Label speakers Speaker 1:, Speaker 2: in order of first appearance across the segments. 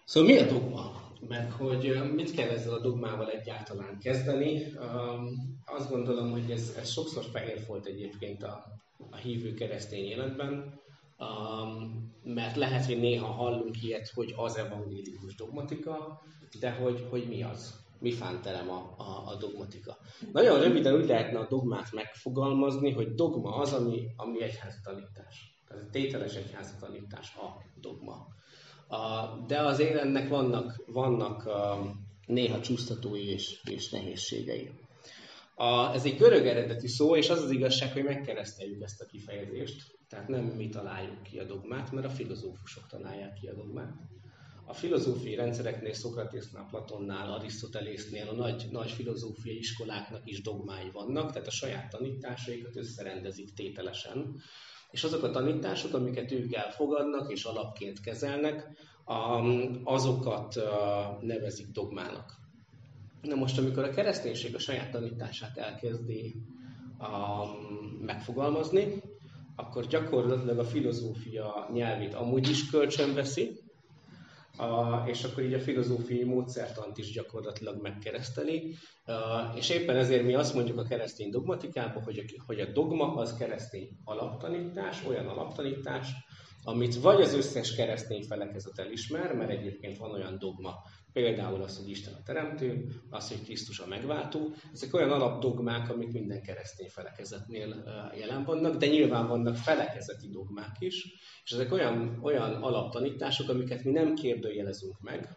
Speaker 1: Szóval mi a dogma? Meg hogy mit kell ezzel a dogmával egyáltalán kezdeni? Azt gondolom, hogy ez sokszor fejérfolt egyébként a hívő keresztény életben, mert lehet, hogy néha hallunk ilyet, hogy az evangélikus dogmatika, de hogy mi az? Mi fánterem a dogmatika? Nagyon röviden úgy lehetne a dogmát megfogalmazni, hogy dogma az, ami egyházi tanítás. Tehát a tételes egyházi tanítás a dogma. De azért ennek vannak néha csúsztatói és nehézségei. Ez egy görög eredetű szó, és az az igazság, hogy megkereszteljük ezt a kifejezést. Tehát nem mi találjuk ki a dogmát, mert a filozófusok találják ki a dogmát. A filozófiai rendszereknél, Szokratésznál, Platonnál, Arisztotelésznél, a nagy filozófiai iskoláknak is dogmái vannak, tehát a saját tanításaikat összerendezik tételesen. És azok a tanítások, amiket ők elfogadnak és alapként kezelnek, azokat nevezik dogmának. Na most, amikor a kereszténység a saját tanítását elkezdi megfogalmazni, akkor gyakorlatilag a filozófia nyelvét amúgy is kölcsön veszi, és akkor így a filozófiai módszertant is gyakorlatilag megkereszteli. És éppen ezért mi azt mondjuk a keresztény dogmatikában, hogy a dogma az keresztény alaptanítás, olyan alaptanítás, amit vagy az összes keresztény felekezet elismer, mert egyébként van olyan dogma, például az, hogy Isten a teremtő, az, hogy Krisztus a megváltó. Ezek olyan alapdogmák, amik minden keresztény felekezetnél jelen vannak, de nyilván vannak felekezeti dogmák is, és ezek olyan alaptanítások, amiket mi nem kérdőjelezünk meg,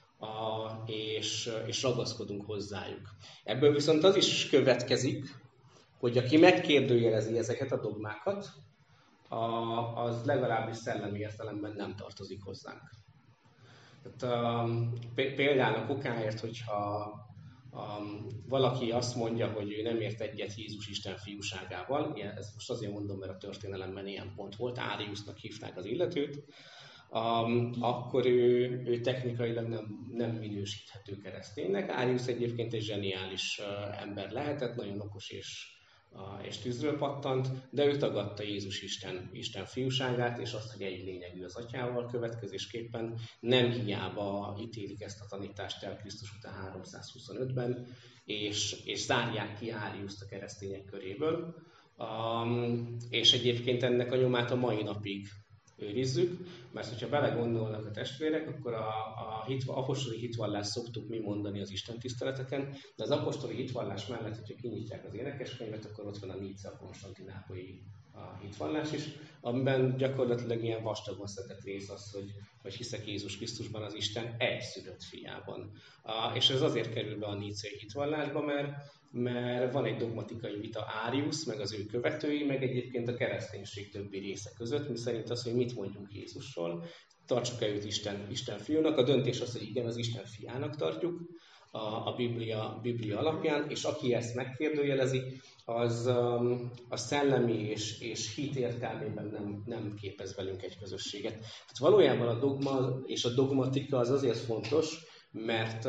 Speaker 1: és ragaszkodunk hozzájuk. Ebből viszont az is következik, hogy aki megkérdőjelezi ezeket a dogmákat, az legalábbis szellemi értelemben nem tartozik hozzánk. Tehát, például okáért, hogyha valaki azt mondja, hogy ő nem ért egyet Jézus Isten fiúságával, ezt most azért mondom, mert a történelemben ilyen pont volt, Áriusznak hívták az illetőt, akkor ő technikailag nem minősíthető kereszténynek. Áriusz egyébként egy zseniális ember lehetett, nagyon okos és tűzről pattant, de ő tagadta Jézus Isten fiúságát, és azt, hogy egy lényegű az atyával, következésképpen nem hiába ítélik ezt a tanítást el Krisztus után 325-ben, és zárják ki Áriuszt a keresztények köréből, és egyébként ennek a nyomát a mai napig őrizzük, mert hogyha belegondolnak a testvérek, akkor apostoli hitvallás szoktuk mi mondani az istentiszteleteken, de az apostoli hitvallás mellett, hogyha kinyitják az énekeskönyvet, akkor ott van a Nicea konstantinápolyi hitvallás is, amiben gyakorlatilag ilyen vastagon szedett rész az, hogy hiszek Jézus Krisztusban, az Isten egyszülött fiában. És ez azért kerül be a nicei hitvallásba, mert van egy dogmatikai vita Áriusz, meg az ő követői, meg egyébként a kereszténység többi része között, mi szerint az, hogy mit mondjunk Jézusról, tartsuk-e őt Isten fiúnak, a döntés az, hogy igen, az Isten fiának tartjuk a Biblia alapján, és aki ezt megkérdőjelezi, az a szellemi és hit értelmében nem képez velünk egy közösséget. Hát valójában a dogma és a dogmatika az azért fontos, mert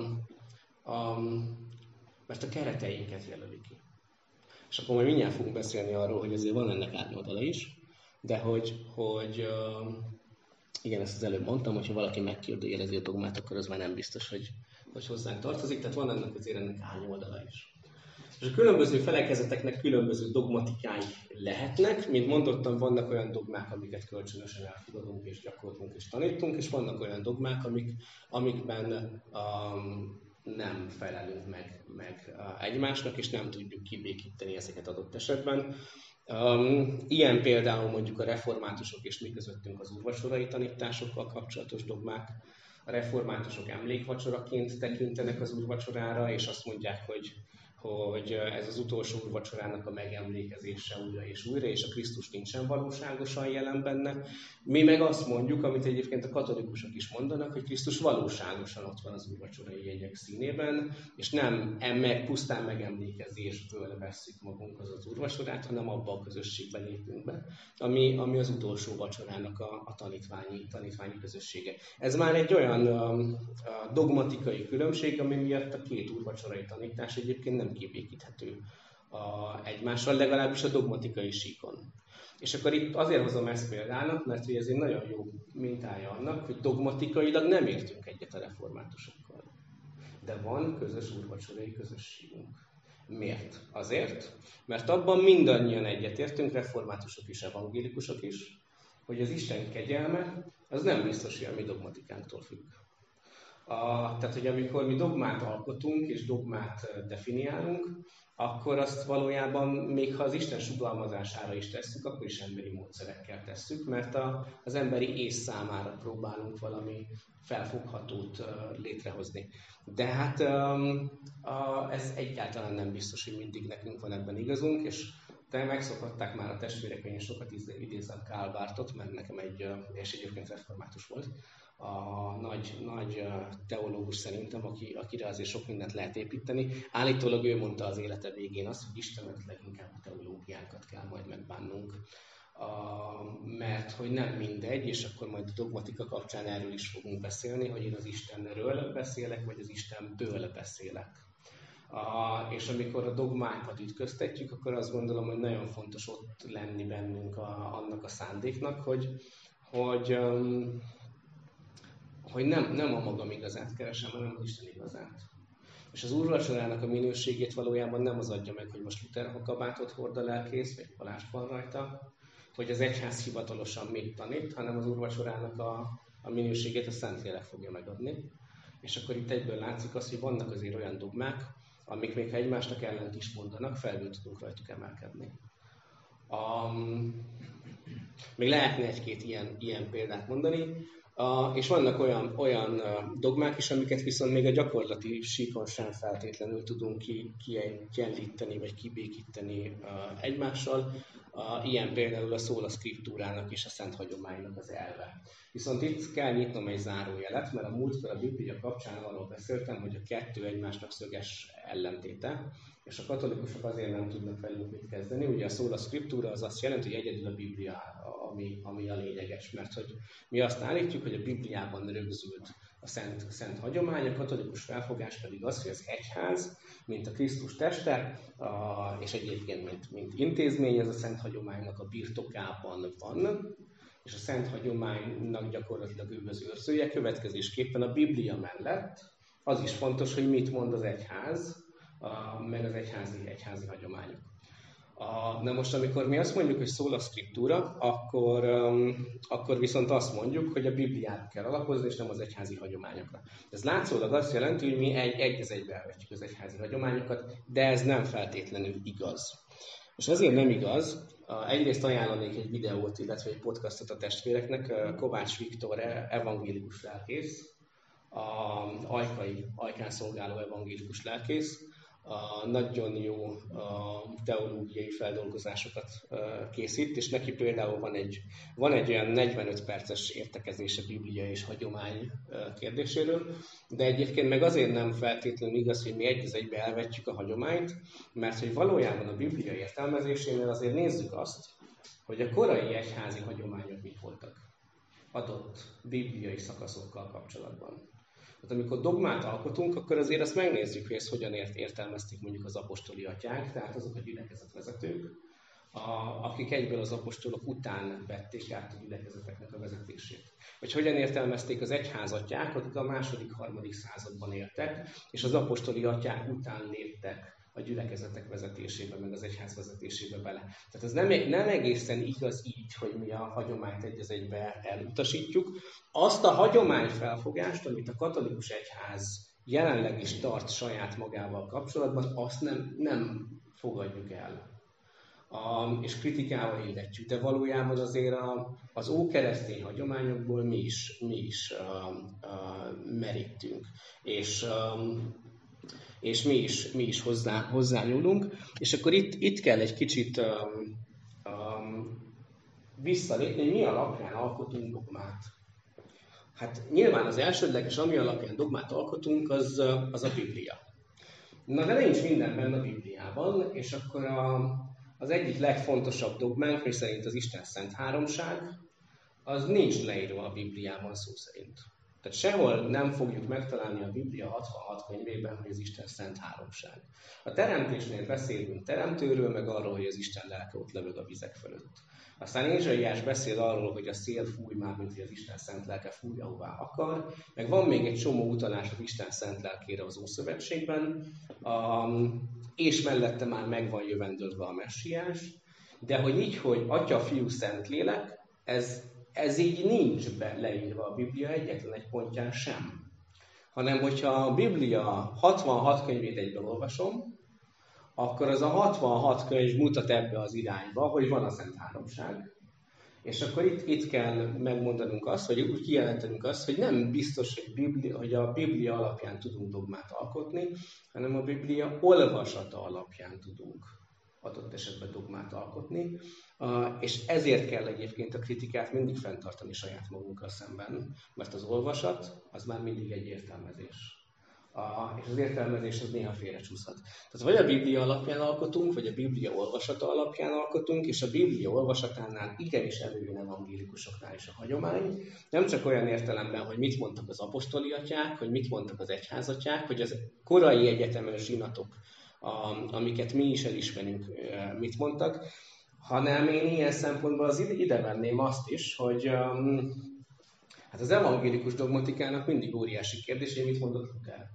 Speaker 1: a kereteinket jelöli ki. És akkor majd mindjárt fogunk beszélni arról, hogy azért van ennek árnyoldala is, de hogy igen, ezt az előbb mondtam, hogyha valaki megkérdőjelezi a dogmát, akkor az már nem biztos, hogy hozzánk tartozik, tehát van ennek árnyoldala is. És a különböző felekezeteknek különböző dogmatikái lehetnek, mint mondottam, vannak olyan dogmák, amiket kölcsönösen elfogadunk és gyakorlunk és tanítunk, és vannak olyan dogmák, amikben nem felelünk meg egymásnak, és nem tudjuk kibékíteni ezeket adott esetben. Ilyen például mondjuk a reformátusok és mi közöttünk az úrvacsorai tanításokkal kapcsolatos dogmák. A reformátusok emlékvacsoraként tekintenek az úrvacsorára, és azt mondják, hogy ez az utolsó úrvacsorának a megemlékezése újra és a Krisztus nincsen valóságosan jelen benne. Mi meg azt mondjuk, amit egyébként a katolikusok is mondanak, hogy Krisztus valóságosan ott van az úrvacsorai jegyek színében, és nem pusztán megemlékezésből vesszük magunkhoz az úrvacsorát, hanem abba a közösségben lépünk be, ami az utolsó vacsorának a tanítványi közössége. Ez már egy olyan dogmatikai különbség, ami miatt a két úrvacsorai tanítás egyébként nem kibékíthető egymással, legalábbis a dogmatikai síkon. És akkor itt azért hozom ezt példának, mert hogy ez egy nagyon jó mintája annak, hogy dogmatikailag nem értünk egyet a reformátusokkal. De van közös úrvacsorai közösségünk. Miért? Azért, mert abban mindannyian egyetértünk, reformátusok is, evangélikusok is, hogy az Isten kegyelme az nem biztos, hogy a mi dogmatikánktól függ. Tehát, hogy amikor mi dogmát alkotunk és dogmát definiálunk, akkor azt valójában, még ha az Isten sugalmazására is tesszük, akkor is emberi módszerekkel tesszük, mert az emberi ész számára próbálunk valami felfoghatót létrehozni. De hát ez egyáltalán nem biztos, hogy mindig nekünk van ebben igazunk, és te megszokhatták már a testvérek, hogy én sokat idézem Karl Barthot, mert nekem és egyébként református volt, a nagy teológus szerintem, akire azért sok mindent lehet építeni. Állítólag ő mondta az élete végén azt, hogy Istenet leginkább a teológiánkat kell majd megbánnunk. Mert hogy nem mindegy, és akkor majd a dogmatika kapcsán erről is fogunk beszélni, hogy én az Istenről beszélek, vagy az Istenből beszélek. És amikor a dogmákat ütköztetjük, akkor azt gondolom, hogy nagyon fontos ott lenni bennünk annak a szándéknak, hogy nem a magam igazát keresem, hanem az Isten igazát. És az úrvacsorának a minőségét valójában nem az adja meg, hogy most Luther kabátot hord a lelkész, vagy palást van rajta, hogy az egyház hivatalosan mit tanít, hanem az úrvacsorának a minőségét a Szentlélek fogja megadni. És akkor itt egyből látszik az, hogy vannak azért olyan dogmák, amik még ha egymásnak ellent is mondanak, felül tudunk rajtuk emelkedni. Még lehetne egy-két ilyen példát mondani, és vannak olyan dogmák is, amiket viszont még a gyakorlati síkon sem feltétlenül tudunk kiegyenlíteni vagy kibékíteni egymással. Ilyen például a sola scripturának és a szent hagyománynak az elve. Viszont itt kell nyitnom egy zárójelet, mert a múltkor a Biblia kapcsán arról beszéltem, hogy a kettő egymásnak szöges ellentéte, és a katolikusok azért nem tudnak velünk mit kezdeni. Ugye a sola scriptura az azt jelenti, hogy egyedül a Biblia, ami a lényeges, mert hogy mi azt állítjuk, hogy a Bibliában rögzült a szent hagyomány, a katolikus felfogás pedig az, hogy az egyház, mint a Krisztus teste, és egyébként mint intézmény, ez a szent hagyománynak a birtokában van, és a szent hagyománynak gyakorlatilag ő az őrzője, következésképpen a Biblia mellett az is fontos, hogy mit mond az egyház, meg az egyházi hagyományok. Na most, amikor mi azt mondjuk, hogy sola scriptura, akkor viszont azt mondjuk, hogy a Bibliát kell alapozni, és nem az egyházi hagyományokra. Ez látszólag azt jelenti, hogy mi egy az egybe elvetjük az egyházi hagyományokat, de ez nem feltétlenül igaz. És ezért nem igaz, egyrészt ajánlanék egy videót, illetve egy podcastot a testvéreknek, Kovács Viktor evangélikus lelkész, Ajkán szolgáló evangélikus lelkész, nagyon jó teológiai feldolgozásokat készít, és neki például van egy olyan 45 perces értekezése Biblia és hagyomány kérdéséről, de egyébként meg azért nem feltétlenül igaz, hogy mi egy az egybe elvetjük a hagyományt, mert hogy valójában a Biblia értelmezésénél azért nézzük azt, hogy a korai egyházi hagyományok mik voltak adott bibliai szakaszokkal kapcsolatban. Tehát amikor dogmát alkotunk, akkor azért azt megnézzük, hogy ezt hogyan értelmezték mondjuk az apostoli atyák, tehát azok a gyülekezetvezetők, akik egyből az apostolok után vették át a gyülekezeteknek a vezetését. Vagy hogyan értelmezték az egyházatják, akik a második-harmadik században éltek, és az apostoli atyák után léptek a gyülekezetek vezetésébe, meg az egyház vezetésébe bele. Tehát ez nem egészen igaz így, hogy mi a hagyományt egy az egybe elutasítjuk. Azt a hagyományfelfogást, amit a katolikus egyház jelenleg is tart saját magával kapcsolatban, azt nem fogadjuk el. És kritikával illetjük, de valójában azért az ókeresztény hagyományokból mi is merítünk. És mi is hozzányúlunk, és akkor itt kell egy kicsit visszalépni, hogy mi alapján alkotunk dogmát. Hát nyilván az elsődleges, ami alapján dogmát alkotunk, az a Biblia. Na de nincs minden benne a Bibliában, és akkor az egyik legfontosabb dogmánk, mi szerint az Isten szent háromság, az nincs leírva a Bibliában szó szerint. Tehát sehol nem fogjuk megtalálni a Biblia 66 könyvében, hogy az Isten szent háromság. A teremtésnél beszélünk teremtőről, meg arról, hogy az Isten lelke ott lövög a vizek fölött. Aztán Ézsaiás beszél arról, hogy a szél fúj már, mint hogy az Isten szent lelke fúj, ahová akar. Meg van még egy csomó utalás az Isten szent lelkére az Ószövetségben, és mellette már meg van jövendőlve a messiás. De hogy így, hogy Atya, Fiú, Szentlélek, ez így nincs leírva a Biblia egyetlen egy pontján sem. Hanem, hogyha a Biblia 66 könyvét egyben olvasom, akkor az a 66 könyv mutat ebbe az irányba, hogy van a Szent Háromság. És akkor itt kell megmondanunk azt, vagy úgy kijelentenünk azt, hogy nem biztos, hogy a Biblia alapján tudunk dogmát alkotni, hanem a Biblia olvasata alapján tudunk adott esetben dogmát alkotni, és ezért kell egyébként a kritikát mindig fenntartani saját magunkkal szemben, mert az olvasat az már mindig egy értelmezés. És az értelmezés az néha félrecsúszhat. Tehát vagy a Biblia alapján alkotunk, vagy a Biblia olvasata alapján alkotunk, és a Biblia olvasatánál igenis előjön evangélikusoknál is a hagyomány. Nem csak olyan értelemben, hogy mit mondtak az apostoli atyák, hogy mit mondtak az egyházatyák, hogy az korai egyetemes zsinatok, amiket mi is elismerünk, mit mondtak, hanem én ilyen szempontból ide venném azt is, hogy hát az evangélikus dogmatikának mindig óriási kérdés, hogy mit mondott Luther.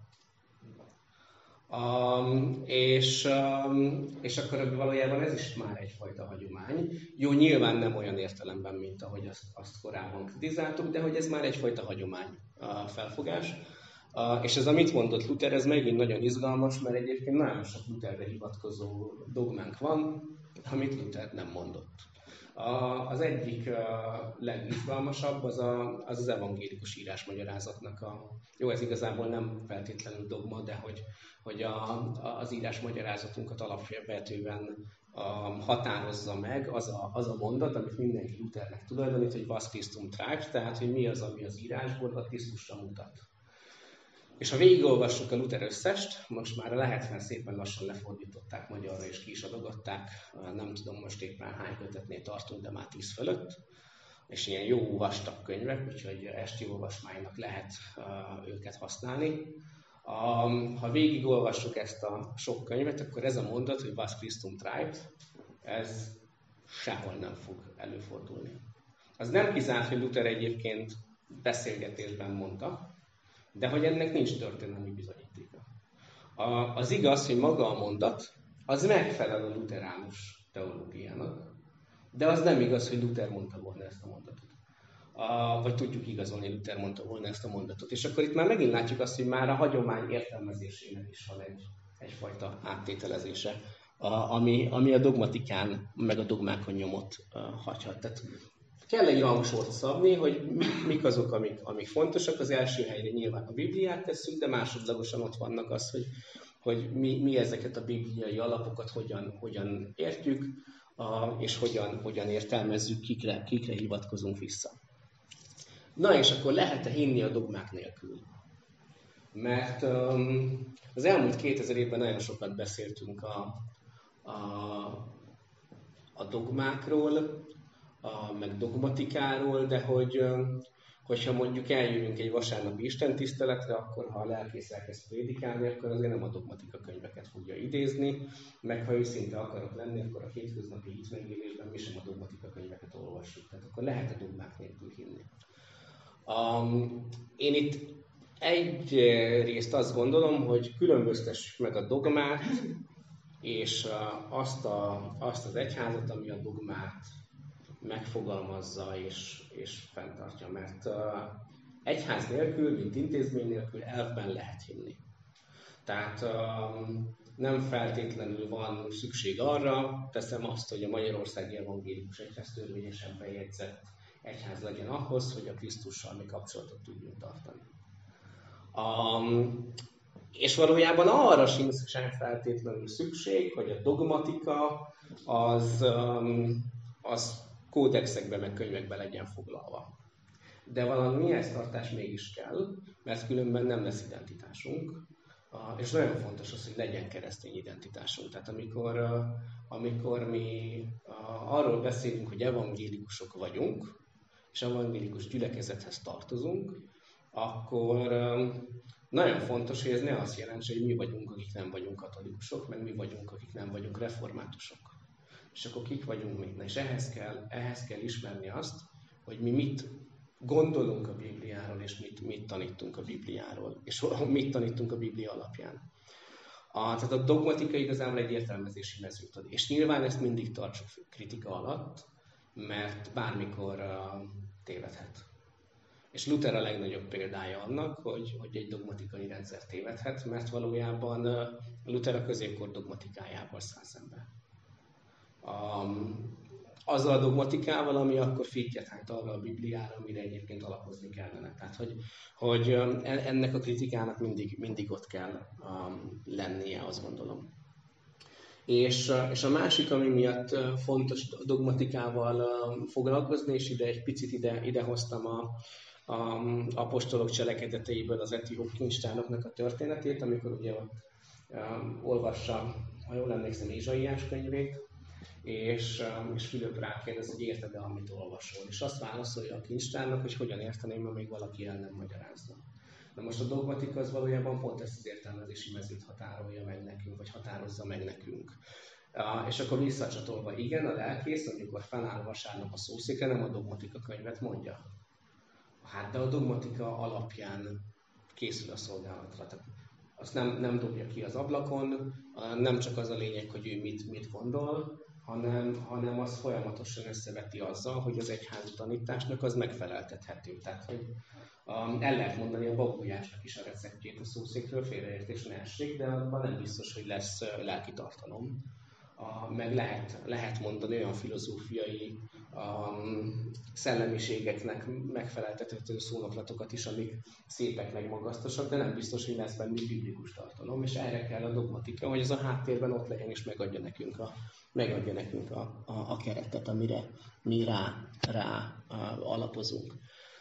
Speaker 1: És akkor valójában ez is már egyfajta hagyomány. Jó, nyilván nem olyan értelemben, mint ahogy azt korábban kritizáltuk, de hogy ez már egyfajta hagyomány felfogás. És ez, amit mondott Luther, ez megint nagyon izgalmas, mert egyébként nagyon sok Lutherre hivatkozó dogmánk van, amit Luther nem mondott. Az egyik legizgalmasabb az evangélikus írásmagyarázatnak jó, ez igazából nem feltétlenül dogma, de hogy az írásmagyarázatunkat alapvetően határozza meg az a mondat, amit mindenki Luthernek tulajdonít, hogy was Christum treibt, tehát hogy mi az, ami az írásból a Krisztusra mutat. És ha végigolvassuk a Luther összest, most már a lehetlen szépen lassan lefordították magyarra és ki is adogatták, nem tudom most éppen hány kötetnél tartunk, de már 10 fölött, és ilyen jó vastag könyvek, úgyhogy esti olvasmánynak lehet őket használni. Ha végigolvassuk ezt a sok könyvet, akkor ez a mondat, hogy was Christum treibt, ez sehol nem fog előfordulni. Az nem kizárt, hogy Luther egyébként beszélgetésben mondta, de hogy ennek nincs történelmi bizonyítéka. Az igaz, hogy maga a mondat, az megfelel a lutheránus teológiának, de az nem igaz, hogy Luther mondta volna ezt a mondatot. Vagy tudjuk igazolni, hogy Luther mondta volna ezt a mondatot. És akkor itt már megint látjuk azt, hogy már a hagyomány értelmezésének is van egyfajta áttételezése, ami a dogmatikán, meg a dogmákon nyomot hagyhat. Tehát kell egy rangsort szabni, hogy mik azok, amik fontosak. Az első helyre nyilván a Bibliát tesszük, de másodlagosan ott vannak az, hogy mi ezeket a bibliai alapokat hogyan értjük, és hogyan értelmezzük, kikre hivatkozunk vissza. Na és akkor lehet-e hinni a dogmák nélkül? Mert az elmúlt 2000 évben nagyon sokat beszéltünk a dogmákról, meg dogmatikáról, de hogyha mondjuk eljövünk egy vasárnapi istentiszteletre, akkor ha a lelkész elkezd prédikálni, akkor azért nem a dogmatika könyveket fogja idézni, meg ha őszinte akarok lenni, akkor a hétköznapi hitmegélésben mi sem a dogmatika könyveket olvassuk. Tehát akkor lehet a dogmák nélkül hinni. Én itt egyrészt azt gondolom, hogy különböztessük meg a dogmát, és azt az egyházat, ami a dogmát megfogalmazza és fenntartja, mert egyház nélkül, mint intézmény nélkül elvben lehet hinni. Tehát nem feltétlenül van szükség arra, teszem azt, hogy a Magyarországi Evangélikus Egyház törvényesen bejegyzett egyház legyen ahhoz, hogy a Krisztussal mi kapcsolatot tudjunk tartani. És valójában arra sincs sem feltétlenül szükség, hogy a dogmatika az kódexekbe, meg könyvekbe legyen foglalva. De valami mihez-tartás mégis kell, mert különben nem lesz identitásunk. És nagyon fontos az, hogy legyen keresztény identitásunk. Tehát amikor mi arról beszélünk, hogy evangélikusok vagyunk, és evangélikus gyülekezethez tartozunk, akkor nagyon fontos, hogy ez ne azt jelentse, hogy mi vagyunk, akik nem vagyunk katolikusok, meg mi vagyunk, akik nem vagyunk reformátusok. És akkor kik vagyunk mi? És ehhez kell ismerni azt, hogy mi mit gondolunk a Bibliáról, és mit tanítunk a Bibliáról, és mit tanítunk a Biblia alapján. Tehát a dogmatika igazából egy értelmezési mezőt ad. És nyilván ezt mindig tartsuk kritika alatt, mert bármikor tévedhet. És Luther a legnagyobb példája annak, hogy egy dogmatikai rendszer tévedhet, mert valójában Luther a középkor dogmatikájával száll szembe. Azzal a dogmatikával, ami akkor fittyet hányt arra a Bibliára, amire egyébként alapozni kellene. Tehát, hogy ennek a kritikának mindig ott kell lennie, azt gondolom. És a másik, ami miatt fontos dogmatikával foglalkozni, és egy picit ide hoztam a apostolok cselekedeteiből az etióp kincstárnoknak a történetét, amikor ugye olvassa, ha jól emlékszem, Ézsaiás könyvét, és Fülöp rákérdez, hogy érted-e, amit olvasol. És azt válaszolja a kincstárnak, hogy hogyan érteném, ha még valaki el nem magyarázza. Na most a dogmatika az valójában pont ezt az értelmezési mezőt határolja meg nekünk, vagy határozza meg nekünk. És akkor visszacsatolva, igen, a lelkész, amikor feláll vasárnap a szószékre, nem a dogmatika könyvet mondja. Hát de a dogmatika alapján készül a szolgálatra. Tehát azt nem dobja ki az ablakon, nem csak az a lényeg, hogy ő mit gondol, hanem az folyamatosan összeveti azzal, hogy az egyházi tanításnak az megfeleltethető. Tehát, hogy el lehet mondani a babgulyásnak is a receptjét a szószékről, félreértés ne essék, de abban nem biztos, hogy lesz lelki tartalom. Meg lehet mondani olyan filozófiai szellemiségeknek megfeleltethető szónoklatokat is, amik szépek, meg magasztosak, de nem biztos, hogy lesz benne biblikus tartalom, és erre kell a dogmatika, hogy ez a háttérben ott legyen, és megadja nekünk a keretet, amire mi rá alapozunk.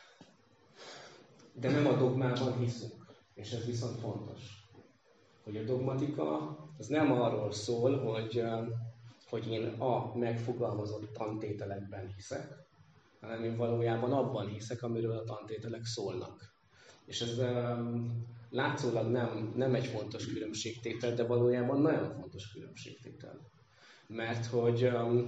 Speaker 1: De nem a dogmában hiszünk, és ez viszont fontos, hogy a dogmatika az nem arról szól, hogy én a megfogalmazott tantételekben hiszek, hanem én valójában abban hiszek, amiről a tantételek szólnak. És ez látszólag nem egy fontos különbségtétel, de valójában nagyon fontos különbségtétel. Mert hogy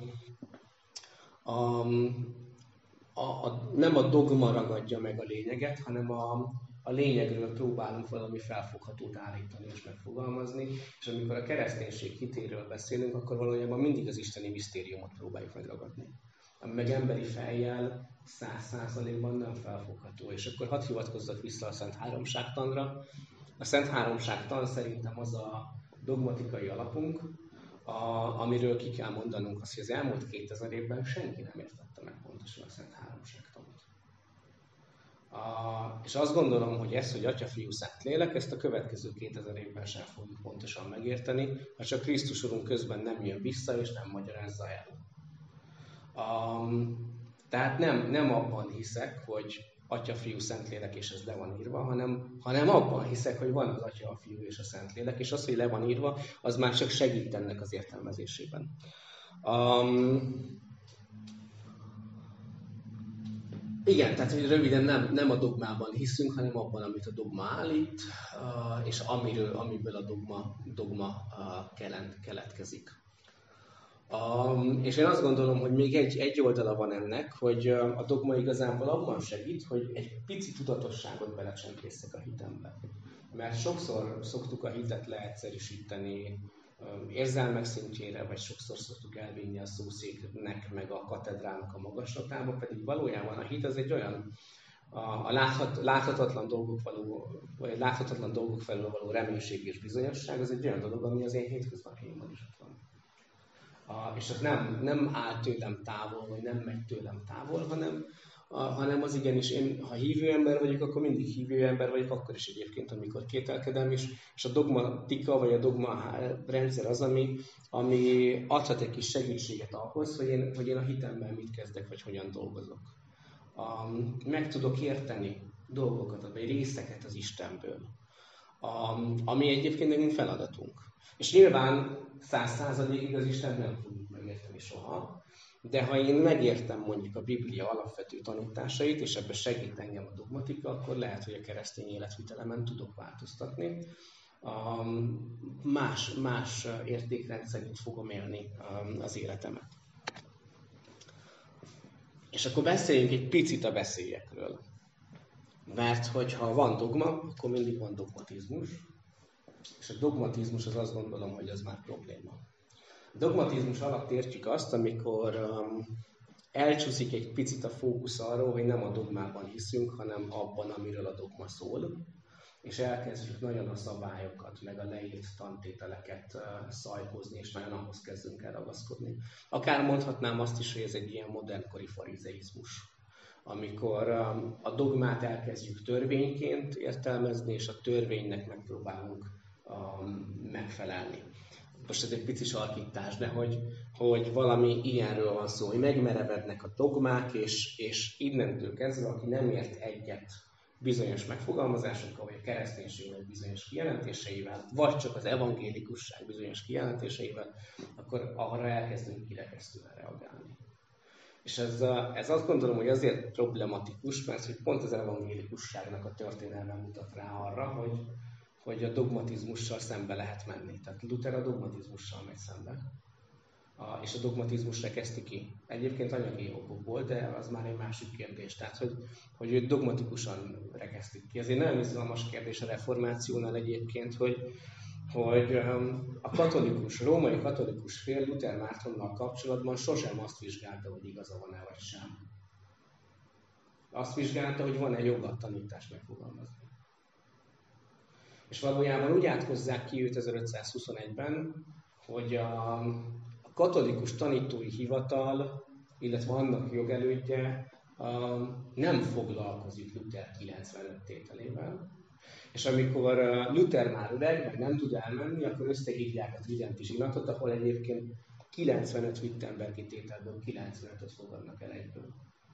Speaker 1: nem a dogma ragadja meg a lényeget, hanem a lényegről próbálunk valami felfoghatót állítani és megfogalmazni, és amikor a kereszténység hitéről beszélünk, akkor valójában mindig az isteni misztériumot próbáljuk megragadni. Ami meg emberi fejjel 100%-ban nem felfogható. És akkor hadd hivatkozzak vissza a Szent Háromságtanra. A Szent Háromságtan szerintem az a dogmatikai alapunk, amiről ki kell mondanunk azt, hogy az elmúlt 2000 évben senki nem értette meg pontosan a Szent Háromságtant. És azt gondolom, hogy ez, hogy Atya, Fiú, Szentlélek, ezt a következő 2000 évben sem fogjuk pontosan megérteni, ha csak Krisztus Urunk közben nem jön vissza és nem magyarázza el. Tehát nem abban hiszek, hogy Atya, Fiú, Szentlélek, és ez le van írva, hanem abban hiszek, hogy van az Atya, a Fiú és a Szentlélek, és az, hogy le van írva, az már csak segít ennek az értelmezésében. Igen, tehát hogy röviden nem a dogmában hiszünk, hanem abban, amit a dogma állít, és amiből a dogma keletkezik. És én azt gondolom, hogy még egy oldala van ennek, hogy a dogma igazából abban segít, hogy egy pici tudatosságot belecsempészek a hitembe. Mert sokszor szoktuk a hitet leegyszerűsíteni érzelmek szintjére, vagy sokszor szoktuk elvinni a szószéknek, meg a katedrának a magaslatába, pedig valójában a hit az egy olyan, a láthatatlan dolgok felől való reménység és bizonyosság, az egy olyan dolog, ami az én hétköznapjaimban is ott van. És az nem áll tőlem távol, vagy nem megy tőlem távol, hanem az igenis, én ha hívő ember vagyok, akkor mindig hívő ember vagyok, akkor is egyébként, amikor kételkedem is, és a dogmatika, vagy a dogma rendszer az, ami adhat egy kis segítséget ahhoz, hogy én a hitemben mit kezdek, vagy hogyan dolgozok. Meg tudok érteni dolgokat, vagy részeket az Istenből, ami egyébként nekünk feladatunk. És nyilván 100%-ig az Isten nem fogjuk megérteni soha, De ha én megértem mondjuk a Biblia alapvető tanításait, és ebben segít engem a dogmatika, akkor lehet, hogy a keresztény életvitelemen tudok változtatni. Más értékrend szerint fogom élni az életemet. És akkor beszéljünk egy picit a veszélyekről. Mert hogyha van dogma, akkor mindig van dogmatizmus. És a dogmatizmus az azt gondolom, hogy az már probléma. A dogmatizmus alatt értjük azt, amikor elcsúszik egy picit a fókusz arról, hogy nem a dogmában hiszünk, hanem abban, amiről a dogma szól, és elkezdjük nagyon a szabályokat, meg a leírt tantételeket szajkozni, és nagyon ahhoz kezdünk el ragaszkodni. Akár mondhatnám azt is, hogy ez egy ilyen modernkori farizeizmus, amikor a dogmát elkezdjük törvényként értelmezni, és a törvénynek megpróbálunk megfelelni. Most ez egy pici sarkítás, de hogy valami ilyenről van szó, hogy megmerevednek a dogmák, és innentől kezdve, aki nem ért egyet bizonyos megfogalmazásokkal, vagy a kereszténységnek bizonyos kijelentéseivel, vagy csak az evangélikusság bizonyos kijelentéseivel, akkor arra elkezdünk kirekesztően reagálni. És ez azt gondolom, hogy azért problematikus, mert hogy pont az evangélikusságnak a történelme mutat rá arra, hogy a dogmatizmussal szembe lehet menni. Tehát Luther a dogmatizmussal megy szembe. És a dogmatizmus rekeszti ki. Egyébként anyagi okokból, de az már egy másik kérdés. Tehát, hogy őt dogmatikusan rekesztik ki. Ez egy nagyon izgalmas kérdés a reformációnál egyébként, hogy a római katolikus fél Luther Mártonnal kapcsolatban sosem azt vizsgálta, hogy igaza van-e vagy sem. Azt vizsgálta, hogy van-e joga a tanítást megfogalmazni. És valójában úgy áthozzák ki őt 1521-ben, hogy a katolikus tanítói hivatal, illetve annak jogelődje nem foglalkozik Luther 95 tételével. És amikor Luther már öreg, meg nem tud elmenni, akkor összehívják a Tridenti zsinatot, ahol egyébként 95 Wittenbergi tételből 95-öt fogadnak el egyből.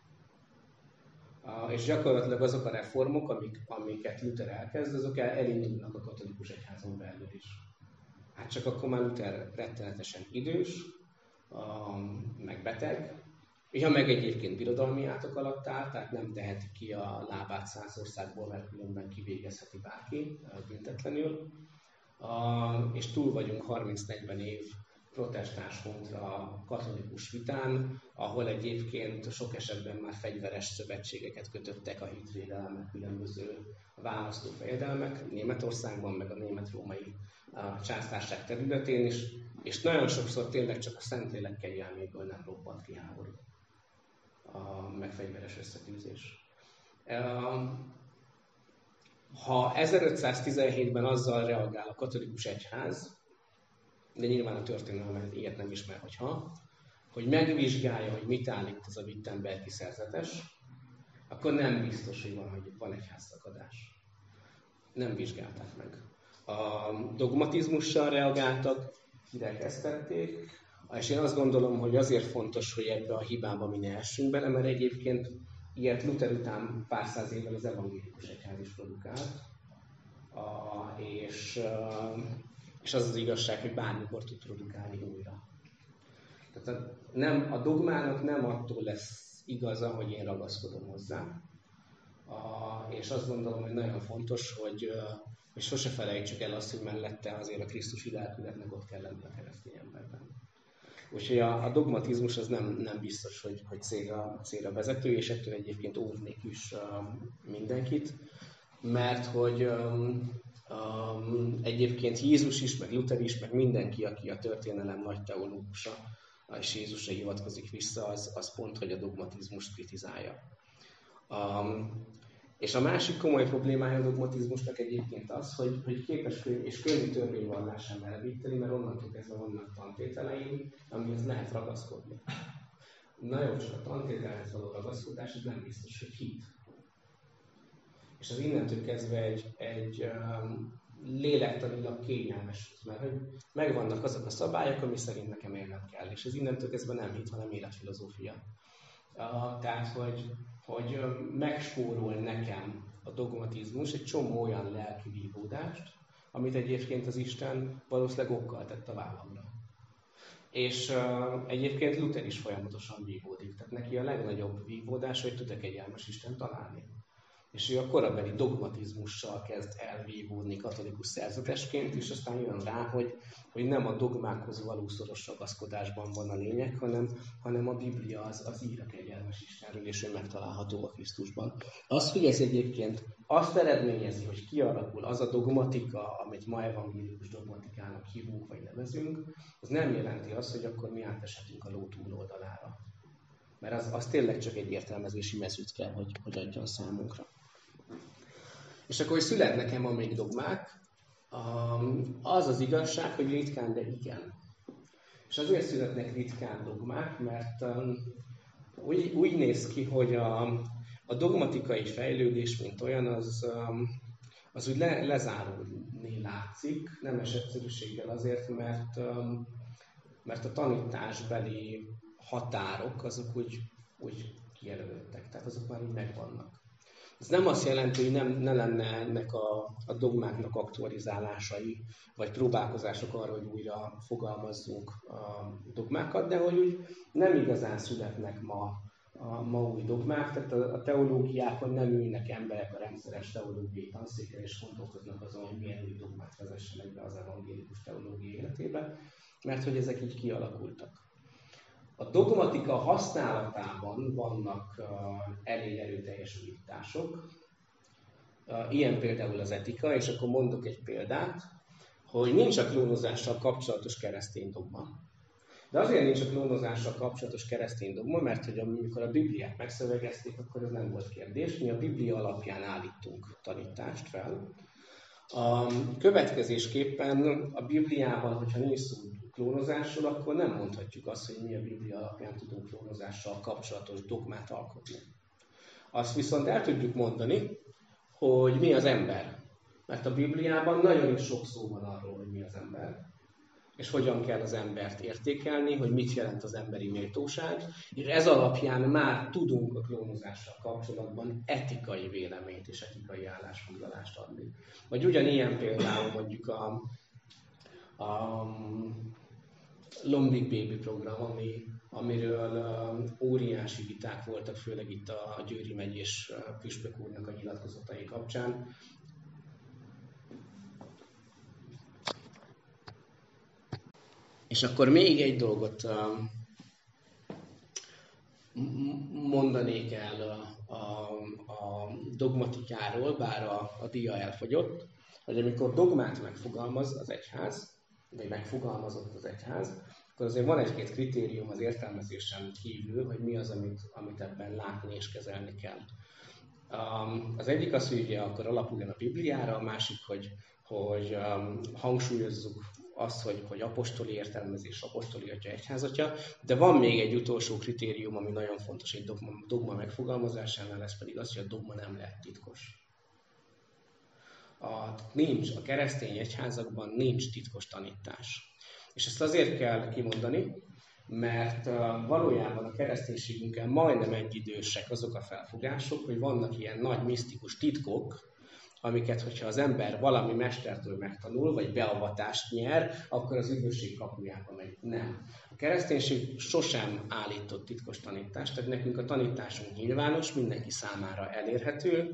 Speaker 1: És gyakorlatilag azok a reformok, amiket Luther elkezd, azok elindulnak a katolikus egyházon belül is. Hát csak akkor már Luther rettenetesen idős, meg beteg, ja, meg egyébként birodalmi átok alatt áll, tehát nem teheti ki a lábát Szászországból, mert különben kivégezheti bárki büntetlenül. És túl vagyunk 30-40 év protestáns kontra katolikus vitán, ahol egyébként sok esetben már fegyveres szövetségeket kötöttek a hitvédelmek, különböző választófejedelmek Németországban, meg a német-római császárság területén is, és nagyon sokszor tényleg csak a Szentlélek kegyelméből nem robbant ki háború, meg fegyveres összetűzés. Ha 1517-ben azzal reagál a katolikus egyház, de nyilván a történelem ilyet nem ismer, hogy megvizsgálja, hogy mit állít ez a Wittenbergi szerzetes, akkor nem biztos, hogy van egyházszakadás. Nem vizsgálták meg. A dogmatizmussal reagáltak, kirekesztették, és én azt gondolom, hogy azért fontos, hogy ebbe a hibába mi ne essünk bele, mert egyébként ilyet Luther után pár száz évvel az evangélikus egyház is produkált. És az az igazság, hogy bármikor tud produkálni újra. Tehát a dogmának nem attól lesz igaza, hogy én ragaszkodom hozzá. És azt gondolom, hogy nagyon fontos, hogy sose felejtsük el azt, hogy mellette azért a krisztusi lelkületnek ott kell lenni a keresztény emberben. Úgyhogy a dogmatizmus az nem biztos, hogy célra vezető, és ettől egyébként óvnék is mindenkit, mert hogy egyébként Jézus is, meg Luther is, meg mindenki, aki a történelem nagy teológusa, és Jézusra hivatkozik vissza, az pont, hogy a dogmatizmust kritizálja. És a másik komoly problémája a dogmatizmusnak egyébként az, hogy képes és könnyű törvényvallás sem elvitteli, mert onnantól kezdve vannak tantételeim, amihez lehet ragaszkodni. Na jó, csak a tantételhez való ragaszkodás, ez nem biztos, hogy hit. És az innentől kezdve egy lélektanilag kényelmes, mert hogy megvannak azok a szabályok, ami szerint nekem élnem kell. És ez innentől kezdve nem hit, hanem életfilozófia. Tehát, hogy megspórol nekem a dogmatizmus egy csomó olyan lelki vívódást, amit egyébként az Isten valószínűleg okkal tett a vállamra. És egyébként Luther is folyamatosan vívódik. Tehát neki a legnagyobb vívódás, hogy tud-e kegyelmes Isten találni. És ő a korabeli dogmatizmussal kezd elvívódni katolikus szerzetesként, és aztán jön rá, hogy nem a dogmákhoz való szoros ragaszkodásban van a lényeg, hanem a Biblia az ír a kegyelmes Istenről, és ő megtalálható a Krisztusban. Az, hogy ez egyébként azt eredményezi, hogy kialakul az a dogmatika, amit ma evangélikus dogmatikának hívunk vagy nevezünk, az nem jelenti azt, hogy akkor mi áteshetünk a ló túloldalára. Mert az tényleg csak egy értelmezési mezőt kell, hogy adjon számunkra. És akkor, hogy születnek-e ma még dogmák, az az igazság, hogy ritkán, de igen. És azért születnek ritkán dogmák, mert úgy néz ki, hogy a dogmatikai fejlődés, mint olyan, az úgy lezárulni látszik, nemes egyszerűséggel azért, mert a tanításbeli határok azok úgy kijelölődtek, tehát azok már így megvannak. Ez nem azt jelenti, hogy ne lenne ennek a dogmáknak aktualizálásai, vagy próbálkozások arra, hogy újra fogalmazzunk a dogmákat, de hogy úgy nem igazán születnek ma új dogmák, tehát a teológiákon nem ülnek emberek a rendszeres teológiai tanszékre, és gondolkoznak azon, hogy milyen új dogmát vezessenek be az evangélikus teológia életébe, mert hogy ezek így kialakultak. A dogmatika használatában vannak elég erőteljes újítások. Ilyen például az etika, és akkor mondok egy példát, hogy nincs a klónozással kapcsolatos keresztény dogma. De azért nincs a klónozással kapcsolatos keresztény dogma, mert hogy amikor a Bibliát megszövegezték, akkor ez nem volt kérdés. Mi a Biblia alapján állítunk tanítást fel. A következésképpen a Bibliában, hogyha nincs szó klónozásról, akkor nem mondhatjuk azt, hogy mi a Biblia alapján tudunk klónozással kapcsolatos dogmát alkotni. Azt viszont el tudjuk mondani, hogy mi az ember. Mert a Bibliában nagyon is sok szó van arról, hogy mi az ember. És hogyan kell az embert értékelni, hogy mit jelent az emberi méltóság. És ez alapján már tudunk a klónozással kapcsolatban etikai véleményt és etikai állásfoglalást adni. Vagy ugyanilyen például mondjuk a Lombik Baby program, amiről óriási viták voltak, főleg itt a Győri megyés püspök úrnak a nyilatkozatai kapcsán. És akkor még egy dolgot mondanék el a dogmatikáról, bár a dia elfogyott, hogy amikor dogmát megfogalmaz az egyház, vagy megfogalmazott az egyház, akkor azért van egy-két kritérium az értelmezésen kívül, hogy mi az, amit ebben látni és kezelni kell. Az egyik az, hogy ugye akkor alapuljon a Bibliára, a másik, hogy hangsúlyozzuk azt, hogy apostoli értelmezés, apostoli atya, egyházatya, de van még egy utolsó kritérium, ami nagyon fontos egy dogma megfogalmazásánál, ez pedig az, hogy a dogma nem lehet titkos. A keresztény egyházakban nincs titkos tanítás. És ezt azért kell kimondani, mert valójában a kereszténységünkkel majdnem egyidősek azok a felfogások, hogy vannak ilyen nagy misztikus titkok, amiket, hogyha az ember valami mestertől megtanul, vagy beavatást nyer, akkor az üdvösség kapujába megy. Nem. A kereszténység sosem állított titkos tanítást, tehát nekünk a tanításunk nyilvános, mindenki számára elérhető.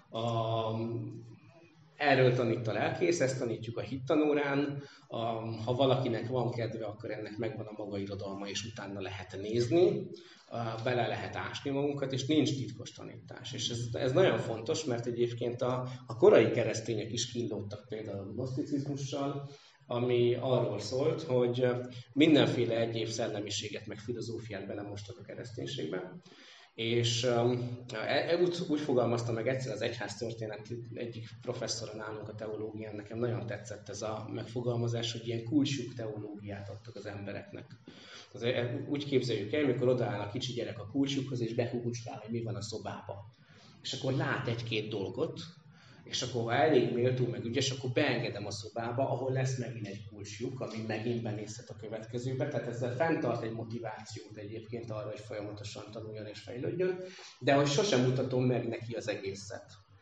Speaker 1: Erről tanít a lelkész, ezt tanítjuk a hittanórán. Ha valakinek van kedve, akkor ennek megvan a maga irodalma, és utána lehet nézni, bele lehet ásni magunkat, és nincs titkos tanítás. És ez nagyon fontos, mert egyébként a korai keresztények is kínlódtak például a gnoszticizmussal, ami arról szólt, hogy mindenféle egyéb szellemiséget meg filozófiát belemostak a kereszténységbe. És úgy fogalmazta meg egyszer az egyház történet egyik professzora nálunk a teológián, nekem nagyon tetszett ez a megfogalmazás, hogy ilyen kulcsuk teológiát adtak az embereknek. Úgy képzeljük el, amikor odaáll a kicsi gyerek a kulcsukhoz, és behugucskál, hogy mi van a szobába. És akkor lát egy-két dolgot, és akkor ha elég méltó meg ügyes, akkor beengedem a szobába, ahol lesz megint egy kulcsjuk, ami megint benézhet a következőbe. Tehát ezzel fenntart egy motivációt egyébként arra, hogy folyamatosan tanuljon és fejlődjön, de hogy sosem mutatom meg neki az egészet.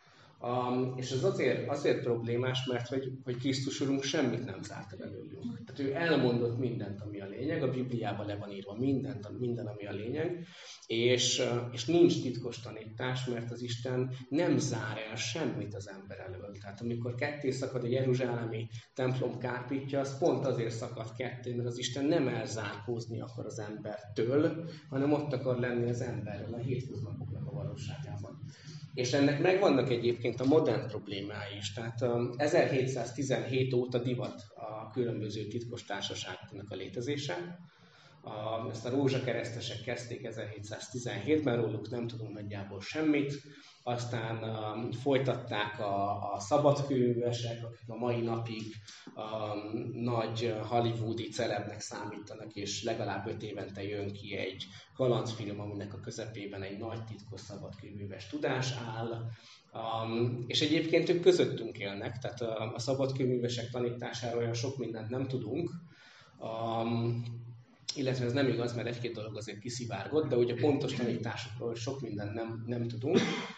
Speaker 1: És ez azért problémás, mert hogy Krisztus Urunk semmit nem zárt belőlünk. Tehát ő elmondott mindent, ami a lényeg, a Bibliában le van írva minden, ami a lényeg, és nincs titkos tanítás, mert az Isten nem zár el semmit az ember elől. Tehát amikor ketté szakad a jeruzsálemi templom kárpítja, az pont azért szakad ketté, mert az Isten nem elzárkózni akar az embertől, hanem ott akar lenni az emberrel, a hétköznapoknak a valóságában. És ennek megvannak egyébként a modern problémái is. Tehát 1717 óta divat a különböző titkos társaságoknak a létezése. Ezt a rózsakeresztesek kezdték 1717-ben, róluk nem tudunk nagyjából semmit. Aztán folytatták a szabadkőművesek, akik a mai napig nagy hollywoodi celebnek számítanak, és legalább 5 évente jön ki egy kalandfilm, aminek a közepében egy nagy titkos szabadkőműves tudás áll. És egyébként ők közöttünk élnek, tehát a szabadkőművesek tanításáról olyan sok mindent nem tudunk, illetve ez nem igaz, mert egy-két dolog azért kiszivárgott, de ugye pontos tanításokról sok mindent nem tudunk.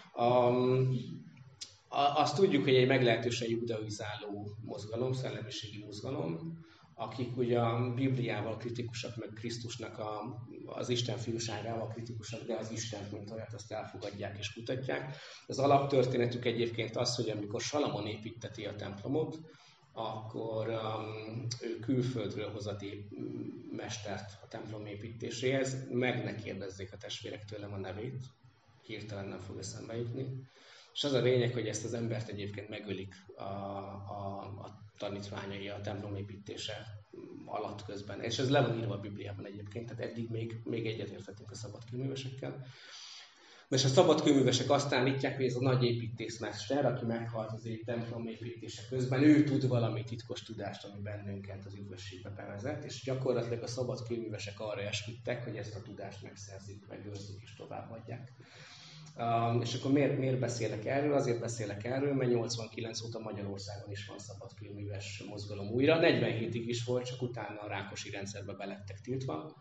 Speaker 1: Azt tudjuk, hogy egy meglehetősen judaizáló mozgalom, szellemiségi mozgalom, akik ugye a Bibliával kritikusak, meg Krisztusnak az Isten fiúságával kritikusak, de az Istent, mint olyat, azt elfogadják és kutatják. Az alaptörténetük egyébként az, hogy amikor Salamon építteti a templomot, akkor ő külföldről hozott mestert a templom építéséhez, meg ne kérdezzék a testvérek tőlem a nevét, hirtelen nem fog eszembe jutni. És az a lényeg, hogy ezt az embert egyébként megölik a tanítványai a templom építése alatt közben. És ez le van írva a Bibliában egyébként, tehát eddig még egyetértettünk a szabadkőművesekkel. És a szabadkőművesek azt állítják, hogy ez a nagy építészmester, aki meghalt az templom építése közben, ő tud valami titkos tudást, ami bennünket az üdvösségbe bevezet, és gyakorlatilag a szabadkőművesek arra esküdtek, hogy ezt a tudást megszerzik, megőrzik és továbbadják. És akkor miért beszélek erről? Azért beszélek erről, mert 89 óta Magyarországon is van szabadkőműves mozgalom újra. 47-ig is volt, csak utána a Rákosi rendszerbe belettek tiltva.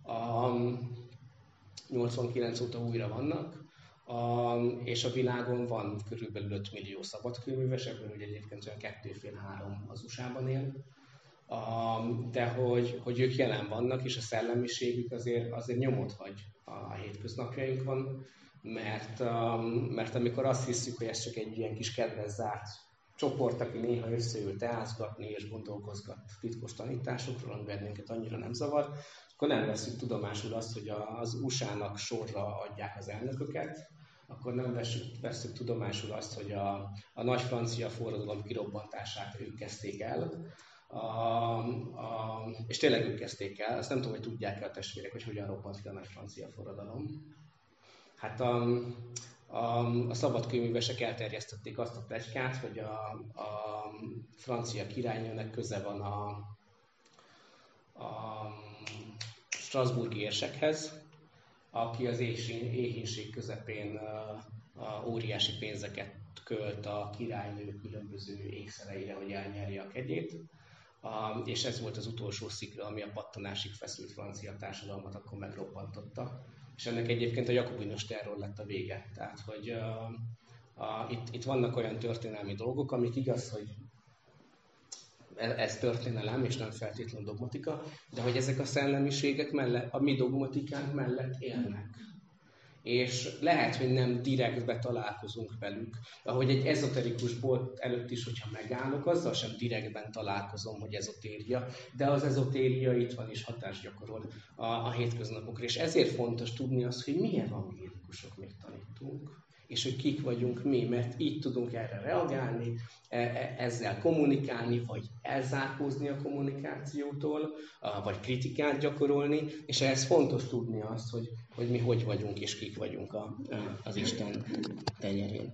Speaker 1: 89 óta újra vannak, és a világon van körülbelül 5 millió szabadkőműves, ebből ugye egyébként olyan 2,5-3 az USA-ban él. De hogy ők jelen vannak, és a szellemiségük azért nyomot hagy a hétköznapjainkon, mert amikor azt hiszük, hogy ez csak egy ilyen kis kedves zárt csoport, aki néha összeül teázgatni és gondolkozgat titkos tanításokról, ami bennünket annyira nem zavar, akkor nem veszünk tudomásul azt, hogy az USA-nak sorra adják az elnököket, akkor nem veszünk tudomásul azt, hogy a nagy francia forradalom kirobbantását ők kezdték el, és tényleg ők kezdték el. Azt nem tudom, hogy tudják-e a testvérek, hogy hogyan robbant ki a nagy francia forradalom. Hát a szabadkőművesek elterjesztették azt a pletykát, hogy a francia királynőnek köze van a strasbourgi érsekhez, aki az éhínség közepén óriási pénzeket költ a királynő különböző ékszereire, hogy elnyerje a kegyét. És ez volt az utolsó szikra, ami a pattanásig feszült francia társadalmat akkor megrobbantotta. És ennek egyébként a jakobinus terror lett a vége. Tehát, hogy itt vannak olyan történelmi dolgok, amik igaz, hogy ez történelem, és nem feltétlenül dogmatika, de hogy ezek a szellemiségek mellett, a mi dogmatikánk mellett élnek. És lehet, hogy nem direktbe találkozunk velük. Ahogy egy ezoterikus bolt előtt is, hogyha megállok, azzal sem direktben találkozom, hogy ezotéria, de az ezotéria itt van és hatást gyakorol a hétköznapokra. És ezért fontos tudni azt, hogy mi evangélikusok még tanítunk, és hogy kik vagyunk mi, mert így tudunk erre reagálni, ezzel kommunikálni, vagy elzárkózni a kommunikációtól, vagy kritikát gyakorolni, és ehhez fontos tudni azt, hogy mi hogy vagyunk és kik vagyunk az Isten tenyerén.